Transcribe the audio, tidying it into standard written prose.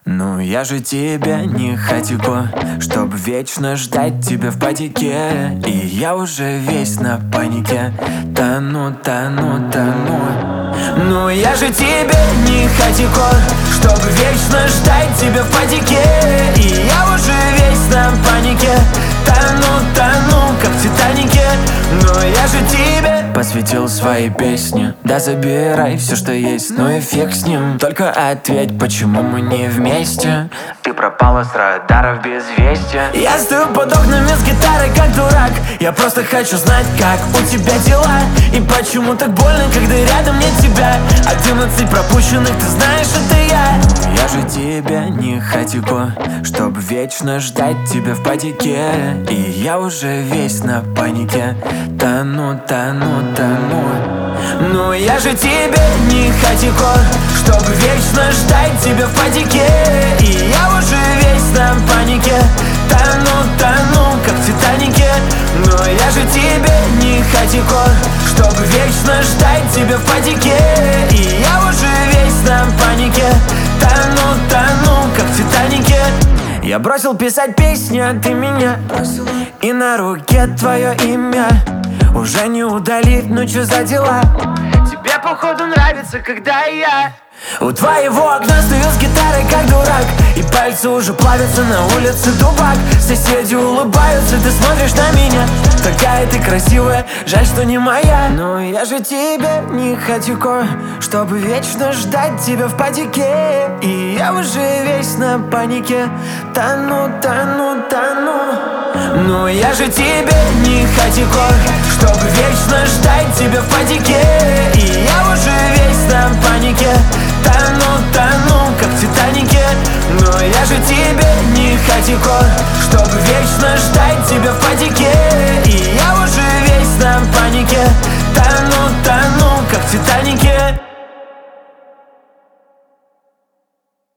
Ну я же тебе не хатико, чтоб вечно ждать тебя в потеке. И я уже весь на панике, тону. Ну я же тебе не хатико, чтоб вечно ждать тебя в потеке. И я уже весь на панике, тону, как в Титанике. Но я же тебе посвятил свои песни. Да забирай все, что есть, ну и фиг с ним. Только ответь, почему мы не вместе? Ты пропала с радаров без вести. Я стою под окнами с гитарой, как дурак. Я просто хочу знать, как у тебя дела. И почему так больно, когда рядом нет тебя. 11 пропущенных, ты знаешь, это я. Я же тебе не хатико, чтоб вечно ждать тебя в потеке. И я уже весь на панике, тону. Ну я же тебе не хатико, чтоб вечно ждать тебя в потеке. И я уже весь на панике, тону, как в Титанике. Но я же тебе не хатико, чтоб вечно ждать тебя в потеке. И я уже весь на панике, тону, как в Титанике. Я бросил писать песни, а ты меня бросил. И на руке твое имя уже не удалить, ну чё за дела? Тебе походу нравится, когда я у твоего окна стою с гитарой, как дурак. И пальцы уже плавятся на улице Дубак. Соседи улыбаются, ты смотришь на меня. Такая ты красивая, жаль, что не моя. Но я же тебе не хатико, чтобы вечно ждать тебя в потеке. И я уже весь на панике, тону. Ну я же тебе не хатико, чтобы вечно ждать тебя в потеке. И я уже весь на панике, тону, как в Титанике. Но я же тебе не хатико,